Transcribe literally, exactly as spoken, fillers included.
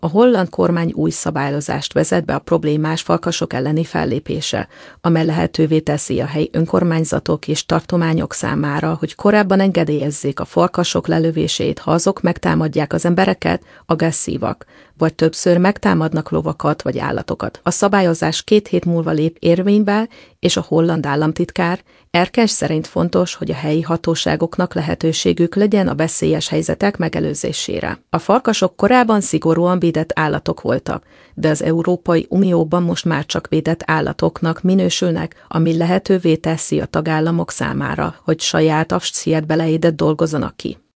A holland kormány új szabályozást vezet be a problémás farkasok elleni fellépése, amely lehetővé teszi a helyi önkormányzatok és tartományok számára, hogy korábban engedélyezzék a farkasok lelövését, ha azok megtámadják az embereket, agresszívak, vagy többször megtámadnak lovakat vagy állatokat. A szabályozás két hét múlva lép érvénybe, és a holland államtitkár Erkens szerint fontos, hogy a helyi hatóságoknak lehetőségük legyen a veszélyes helyzetek megelőzésére. A farkasok korábban szigorúan védett állatok voltak, de az Európai Unióban most már csak védett állatoknak minősülnek, ami lehetővé teszi a tagállamok számára, hogy saját akciót beleédet dolgozzanak ki.